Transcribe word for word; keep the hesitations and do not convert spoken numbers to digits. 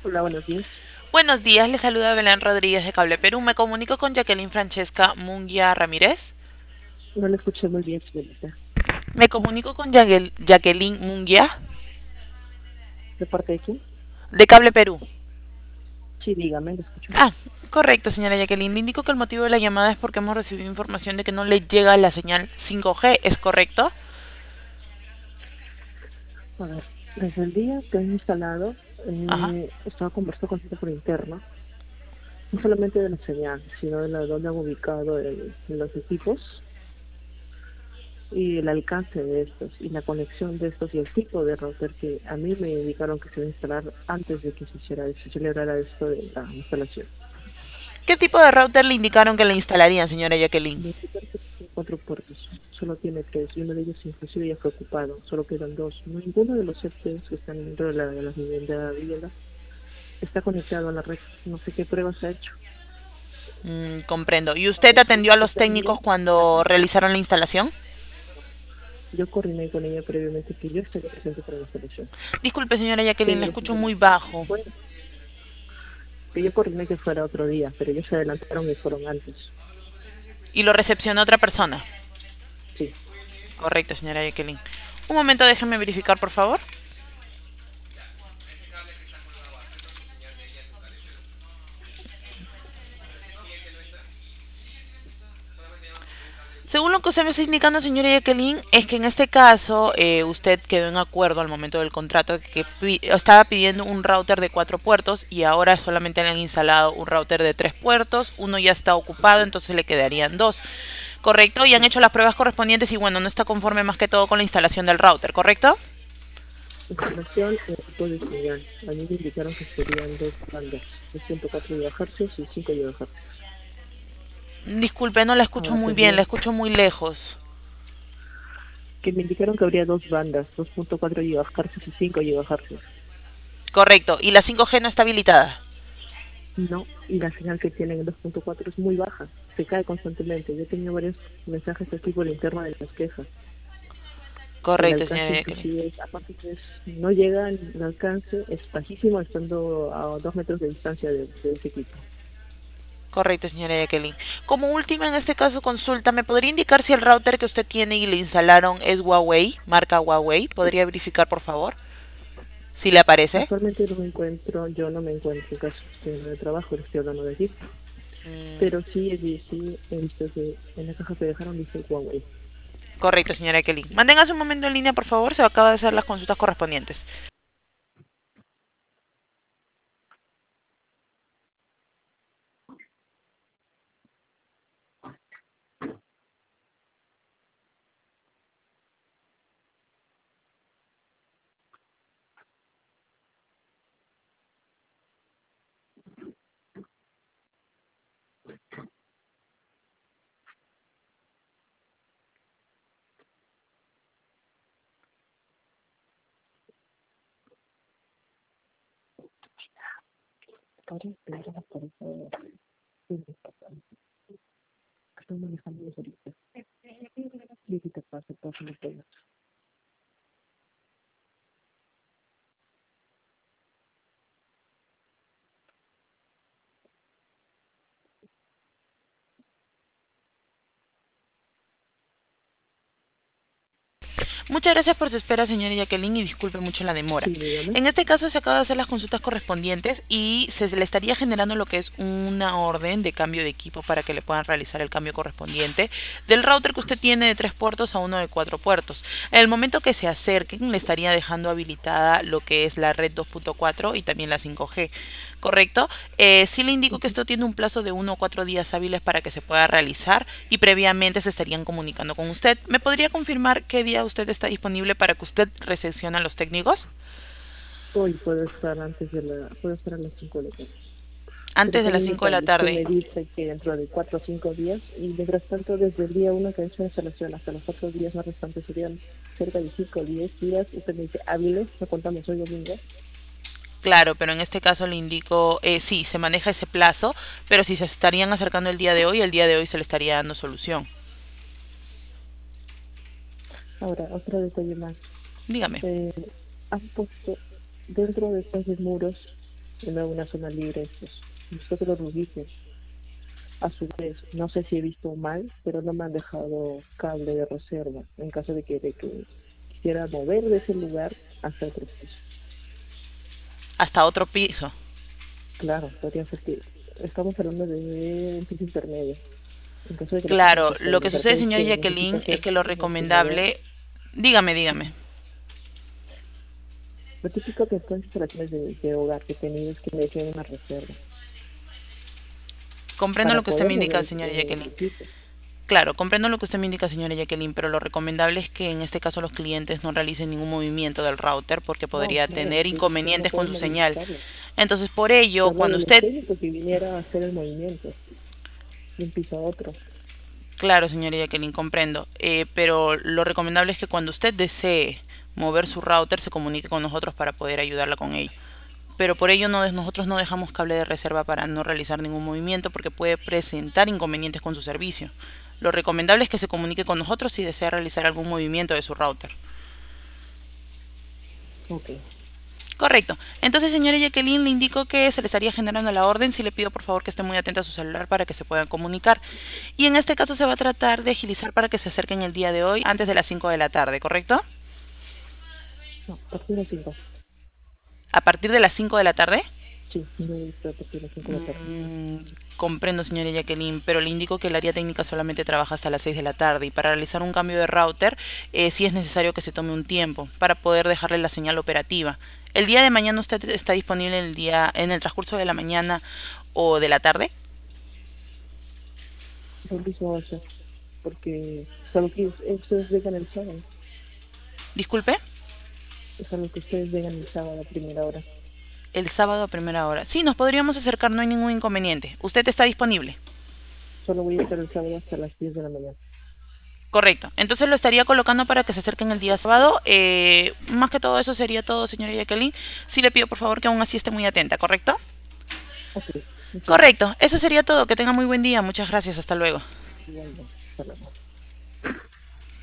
Hola, buenos días. Buenos días, le saluda Belén Rodríguez de Cable Perú. Me comunico con Jacqueline Francesca Munguia Ramírez. No lo escuché muy bien, señorita. Me comunico con Jaquel- Jacqueline Munguia ¿De parte de quién? de Cable Perú. Sí, dígame, lo escucho. Ah, correcto, señora Jacqueline. Le indico que el motivo de la llamada es porque hemos recibido información de que no le llega la señal cinco G. ¿Es correcto? A ver, desde el día que han instalado, Ajá. eh, estaba conversando con gente por interno, no solamente de la señal, sino de la dónde han ubicado el- los equipos y el alcance de estos, y la conexión de estos y el tipo de router que a mí me indicaron que se iba a instalar antes de que se hiciera, se celebrara esto de la instalación. ¿Qué tipo de router le indicaron que le instalarían, señora Jacqueline? Me indicaron que tiene cuatro puertos, solo tiene tres, y uno de ellos inclusive ya fue ocupado, solo quedan dos. Ninguno de los C P Us que están dentro de la, de la vivienda, vivienda está conectado a la red. No sé qué pruebas ha hecho. Mm, comprendo. ¿Y usted Ahora, si atendió a los está bien, técnicos ya cuando perfecto. realizaron la instalación? Yo coordiné con ella previamente que yo estaría presente para la instalación, Disculpe, señora Jacqueline, la pero escucho muy finalmente bajo. fue que yo coordiné que fuera otro día, pero ellos se adelantaron y fueron antes. Y lo recepcionó otra persona. Sí. Correcto, señora Jacqueline. Un momento, déjeme verificar, por favor. Según lo que usted me está indicando, señora Jacqueline, es que en este caso eh, usted quedó en acuerdo al momento del contrato que pi- estaba pidiendo un router de cuatro puertos y ahora solamente le han instalado un router de tres puertos. Uno ya está ocupado, entonces le quedarían dos. ¿Correcto? Y han hecho las pruebas correspondientes y bueno, no está conforme más que todo con la instalación del router, ¿correcto? Instalación y tipo de señal. A mí me indicaron que serían dos bandas, dos punto cuatro gigahercios y cinco gigahercios. Disculpe, no la escucho Ahora muy bien, la tendrían escucho muy lejos. que me indicaron que habría dos bandas, dos punto cuatro gigahercios y cinco gigahercios. Correcto. ¿Y la cinco G no está habilitada? No, y la señal que tienen en dos punto cuatro es muy baja, se cae constantemente. Yo he tenido varios mensajes aquí por interno de las quejas. El Correcto, alcance señora Jacqueline. inclusive es, aparte que es, no llega, el alcance es bajísimo estando a dos metros de distancia de, de ese equipo. Correcto, señora Jacqueline. Como última en este caso consulta, ¿me podría indicar si el router que usted tiene y le instalaron es Huawei, marca Huawei? ¿Podría verificar, por favor? Si le aparece. Actualmente no me encuentro, yo no me encuentro en caso, estoy en el trabajo, le estoy hablando de aquí, Mm, pero sí, he- sí he visto que en la caja que dejaron dice Huawei. correcto, señora Jacqueline. Manténgase un momento en línea, por favor. Se acaba de hacer las consultas correspondientes. Ahora, claro, por eso, sí, estoy manejando los ahorita. Y si te pasa, pasa, no puedo. Muchas gracias por su espera, señora Jacqueline, y disculpe mucho la demora. Sí, dígame. En este caso se acaba de hacer las consultas correspondientes y se le estaría generando lo que es una orden de cambio de equipo para que le puedan realizar el cambio correspondiente del router que usted tiene de tres puertos a uno de cuatro puertos. En el momento que se acerquen, le estaría dejando habilitada lo que es la red dos punto cuatro y también la cinco G. ¿Correcto? Eh, sí le indico que Ujú. esto tiene un plazo de uno o cuatro días hábiles para que se pueda realizar y previamente se estarían comunicando con usted. ¿Me podría confirmar qué día usted está disponible para que usted recepcione a los técnicos? Hoy puedo estar antes de la, puedo estar a las cinco de la tarde. Pero Antes de tengo las un cinco de la detalle, usted tarde. me dice que dentro de cuatro o cinco días, y mientras tanto, desde el día uno que ha hecho la instalación hasta los cuatro días más restantes serían cerca de cinco o diez días, usted me dice hábiles, no contamos hoy domingo. Claro, pero en este caso le indico, eh, sí, se maneja ese plazo, pero si se estarían acercando el día de hoy, el día de hoy se le estaría dando solución. Ahora, otro detalle más. Dígame. Eh, han puesto dentro de estos muros, en una zona libre estos. Necesito que lo reubiquen. A su vez, no sé si he visto mal, pero no me han dejado cable de reserva en caso de que, de que quisiera mover de ese lugar hasta otro piso. Hasta otro piso. Claro, podría ser que estamos hablando de un piso intermedio. En caso de que la persona Claro, se lo que sucede, que, señora que necesita Jacqueline, es hacer que lo como que mover, recomendable... Dígame, dígame. lo típico que todas las instalaciones de, de hogar que he tenido es que me dejen una reserva Comprendo para lo que usted poder me mover indica, el, señora el Jacqueline. equipo. Claro, comprendo lo que usted me indica, señora Jacqueline, pero lo recomendable es que en este caso los clientes no realicen ningún movimiento del router porque No, podría claro, tener que, que no inconvenientes con puedo su señal. modificarlo. Entonces, por ello, Solo cuando del usted... técnico que viniera a hacer el movimiento de un piso a otro. Claro, señora Jacqueline, comprendo. Eh, pero lo recomendable es que cuando usted desee mover su router se comunique con nosotros para poder ayudarla con ello. Pero por ello no, nosotros no dejamos cable de reserva para no realizar ningún movimiento porque puede presentar inconvenientes con su servicio. Lo recomendable es que se comunique con nosotros si desea realizar algún movimiento de su router. Ok. Correcto. Entonces, señora Jacqueline, le indico que se le estaría generando la orden. Sí le pido por favor que esté muy atenta a su celular para que se puedan comunicar. Y en este caso se va a tratar de agilizar para que se acerquen el día de hoy antes de las cinco de la tarde, ¿correcto? No, a partir de las cinco. A partir de las cinco de la tarde. Sí, yo he visto a partir de las cinco de la tarde. Mm, comprendo, señora Jacqueline, pero le indico que el área técnica solamente trabaja hasta las seis de la tarde y para realizar un cambio de router eh, sí es necesario que se tome un tiempo para poder dejarle la señal operativa. ¿El día de mañana usted está disponible en el día, en el transcurso de la mañana o de la tarde? Yo lo va a hacer porque es algo que ustedes vengan el sábado. Disculpe. Es algo que ustedes vengan el sábado a primera hora. El sábado a primera hora. Sí, nos podríamos acercar, no hay ningún inconveniente. ¿Usted está disponible? Solo voy a estar el sábado hasta las diez de la mañana. Correcto. Entonces lo estaría colocando para que se acerquen el día sábado. Eh, más que todo eso sería todo, señora Jacqueline. Sí le pido por favor que aún así esté muy atenta, ¿correcto? Ok, muchas gracias. Correcto. Eso sería todo. Que tenga muy buen día. Muchas gracias. Hasta luego. Igualmente. Hasta luego.